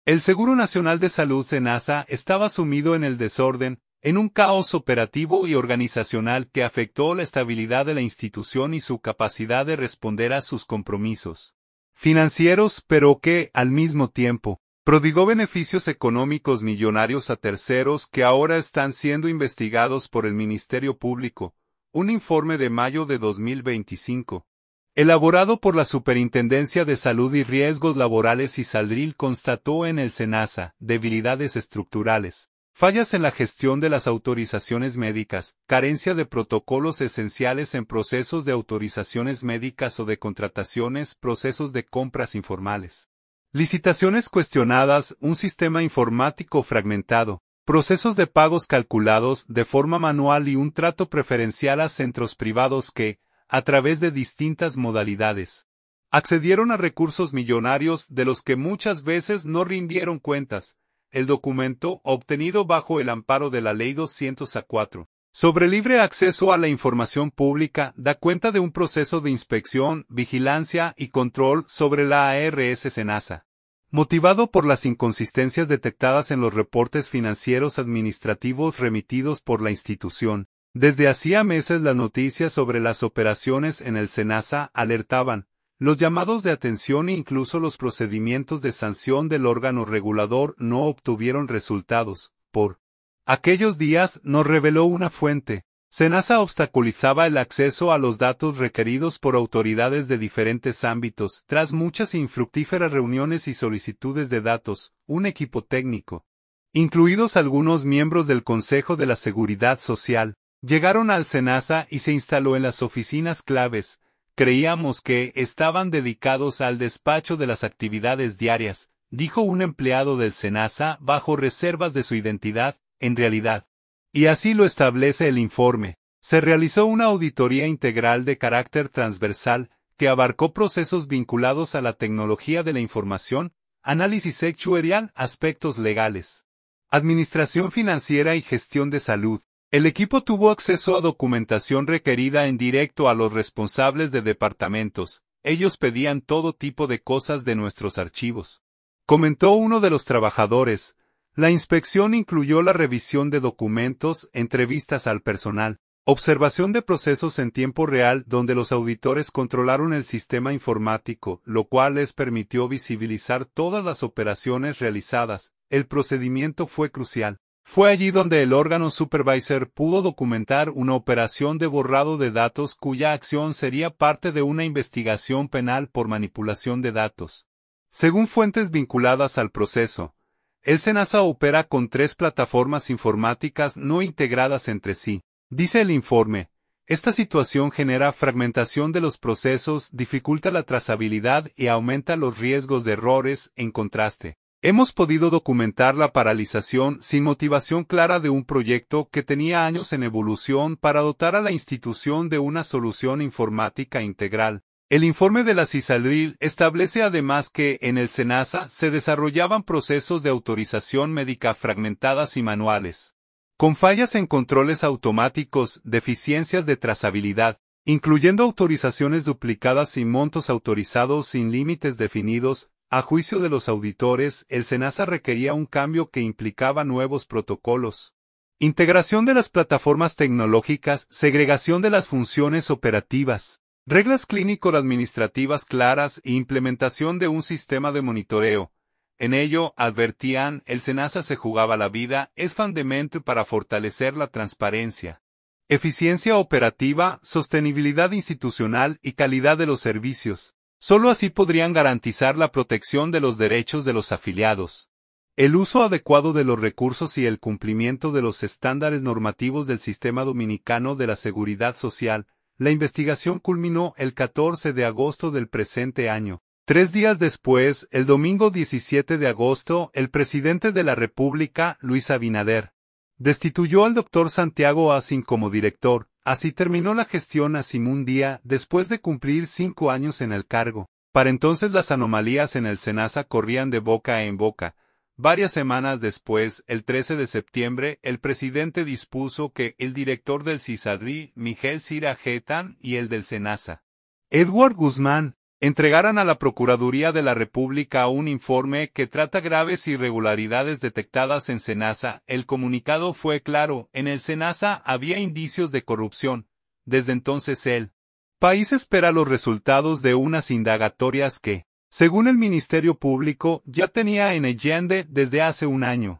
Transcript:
El Seguro Nacional de Salud SENASA estaba sumido en el desorden, en un caos operativo y organizacional que afectó la estabilidad de la institución y su capacidad de responder a sus compromisos financieros, pero que, al mismo tiempo, prodigó beneficios económicos millonarios a terceros que ahora están siendo investigados por el Ministerio Público. Un informe de mayo de 2025, elaborado por la Superintendencia de Salud y Riesgos Laborales ISALRIL, constató en el SENASA debilidades estructurales, fallas en la gestión de las autorizaciones médicas, carencia de protocolos esenciales en procesos de autorizaciones médicas o de contrataciones, procesos de compras informales, licitaciones cuestionadas, un sistema informático fragmentado, procesos de pagos calculados de forma manual y un trato preferencial a centros privados que, a través de distintas modalidades, accedieron a recursos millonarios de los que muchas veces no rindieron cuentas. El documento, obtenido bajo el amparo de la Ley 200-A4, sobre libre acceso a la información pública, da cuenta de un proceso de inspección, vigilancia y control sobre la ARS SENASA, motivado por las inconsistencias detectadas en los reportes financieros administrativos remitidos por la institución. Desde hacía meses las noticias sobre las operaciones en el SENASA alertaban. Los llamados de atención e incluso los procedimientos de sanción del órgano regulador no obtuvieron resultados. Por aquellos días, nos reveló una fuente, SENASA obstaculizaba el acceso a los datos requeridos por autoridades de diferentes ámbitos. Tras muchas infructíferas reuniones y solicitudes de datos, un equipo técnico, incluidos algunos miembros del Consejo de la Seguridad Social, llegaron al SENASA y se instaló en las oficinas claves. Creíamos que estaban dedicados al despacho de las actividades diarias, dijo un empleado del SENASA bajo reservas de su identidad, en realidad. Y así lo establece el informe. Se realizó una auditoría integral de carácter transversal, que abarcó procesos vinculados a la tecnología de la información, análisis actuarial, aspectos legales, administración financiera y gestión de salud. El equipo tuvo acceso a documentación requerida en directo a los responsables de departamentos. Ellos pedían todo tipo de cosas de nuestros archivos. Comentó uno de los trabajadores. La inspección incluyó la revisión de documentos, entrevistas al personal, observación de procesos en tiempo real donde los auditores controlaron el sistema informático, lo cual les permitió visibilizar todas las operaciones realizadas. El procedimiento fue crucial. Fue allí donde el órgano supervisor pudo documentar una operación de borrado de datos cuya acción sería parte de una investigación penal por manipulación de datos. Según fuentes vinculadas al proceso, el SENASA opera con 3 plataformas informáticas no integradas entre sí. Dice el informe, esta situación genera fragmentación de los procesos, dificulta la trazabilidad y aumenta los riesgos de errores. En contraste, hemos podido documentar la paralización sin motivación clara de un proyecto que tenía años en evolución para dotar a la institución de una solución informática integral. El informe de la ISALRIL establece además que en el SENASA se desarrollaban procesos de autorización médica fragmentadas y manuales, con fallas en controles automáticos, deficiencias de trazabilidad, incluyendo autorizaciones duplicadas y montos autorizados sin límites definidos. A juicio de los auditores, el SENASA requería un cambio que implicaba nuevos protocolos, integración de las plataformas tecnológicas, segregación de las funciones operativas, reglas clínico-administrativas claras e implementación de un sistema de monitoreo. En ello, advertían, el SENASA se jugaba la vida, es fundamental para fortalecer la transparencia, eficiencia operativa, sostenibilidad institucional y calidad de los servicios. Solo así podrían garantizar la protección de los derechos de los afiliados, el uso adecuado de los recursos y el cumplimiento de los estándares normativos del Sistema Dominicano de la Seguridad Social. La investigación culminó el 14 de agosto del presente año. 3 días después, el domingo 17 de agosto, el presidente de la República, Luis Abinader, destituyó al Dr. Santiago Asín como director. Así terminó la gestión Asín un día después de cumplir 5 años en el cargo. Para entonces las anomalías en el SENASA corrían de boca en boca. Varias semanas después, el 13 de septiembre, el presidente dispuso que el director del ISALRIL, Miguel Sira Getán, y el del SENASA, Edward Guzmán, entregaran a la Procuraduría de la República un informe que trata graves irregularidades detectadas en SENASA. El comunicado fue claro: en el SENASA había indicios de corrupción. Desde entonces el país espera los resultados de unas indagatorias que, según el Ministerio Público, ya tenía en Allende desde hace un año.